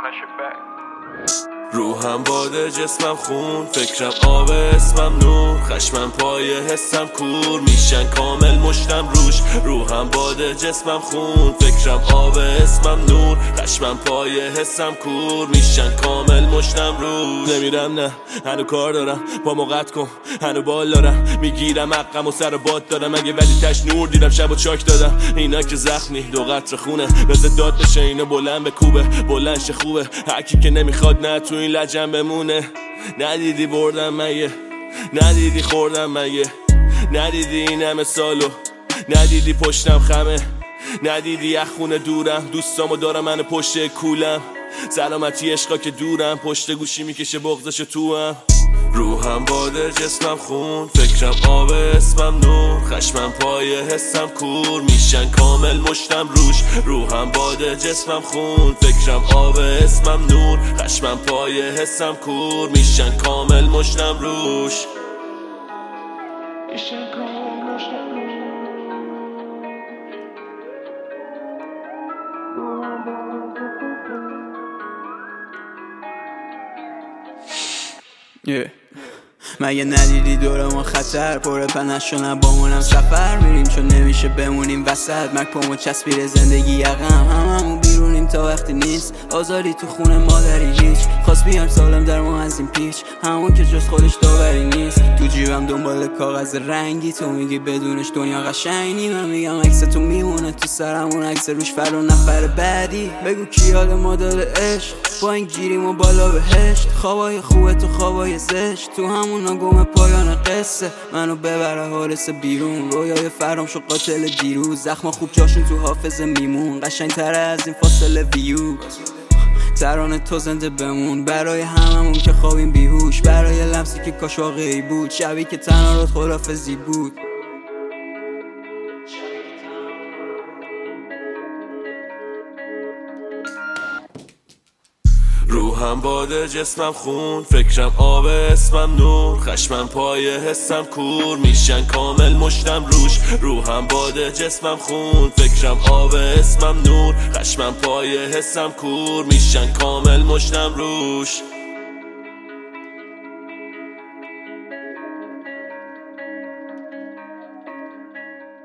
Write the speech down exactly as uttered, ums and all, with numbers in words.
روحم باده جسمم خون، فکرم آب اسمم نور، خشمم پای حسم کور میشن کامل مشتم روش. روحم باده جسمم خون، فکرم آب اسمم نور، خشمم پای حسم کور میشن کامل مشتم روش. نمیرم نه هنو کار دارم، پا موقت کن هنو بال دارم، میگیرم حقم و سر باد دارم، اگه ولی تش نور دیدم شب و چاک دادم. اینا که زخمی دو قطر خونه بزه داد بشه، اینو بلند به کوبه بلندش خوبه، هرکی که نمیخواد نه تو این لجن بمونه. ندیدی بردم مگه، ندیدی خوردم مگه، ندیدی این همه سالو، ندیدی پشتم خمه، ندیدی یه خونه دورم، دوستامو دارم من پشت کولم، سلامتی عشقا که دورم، پشت گوشی میکشه بغضشو تو هم. روحم باده جسمم خون، فکرم آب اسمم نور، خشمم پای حسم کور میشن کامل مشتم روش. روحم باده جسمم خون، فکرم آب اسمم نور، خشمم پای حسم کور میشن کامل مشتم روش. میشن کامل مشتم روش. yeah. مگه ندیدی دور ما خطر پره پنش شنم با مونم سفر میریم چون نمیشه بمونیم وسط. مک پامو چسبیره زندگی یقم، هممون بیرونیم تا وقتی نیست آزاری تو خونه مادری هیچ. خواست بیام سالم در ما از این پیچ، همون که جز خودش داوری نیست. تو جیبم دنبال کاغذ رنگی، تو میگی بدونش دنیا قشنگی، من میگم عکس تو میمونه تو سرمون، عکس روش فرو نفر بعدی. بگو کی یاد ما داده عشق، با این گیریم و بالا بهشت، خوابای خوبه تو خوابای زشت، تو همون گم پایان قصه. منو ببره حارس بیرون، رویای فرام شو قاتل دیروز، زخما خوب جاشون تو حافظه میمون، قشنگ تره از این فاصله ویو. ترانه تو زنده بمون برای هممون که خوابیم بیهوش، برای لمسی که کاش واقعی بود، شبی که تنها رات خدافزی بود. روحم باده جسمم خون، فکرم آب اسمم نور، خشمم پای حسم کور میشن کامل مشتم روش. روحم باده جسمم خون، فکرم آب اسمم نور، خشمم پای حسم کور میشن کامل مشتم روش.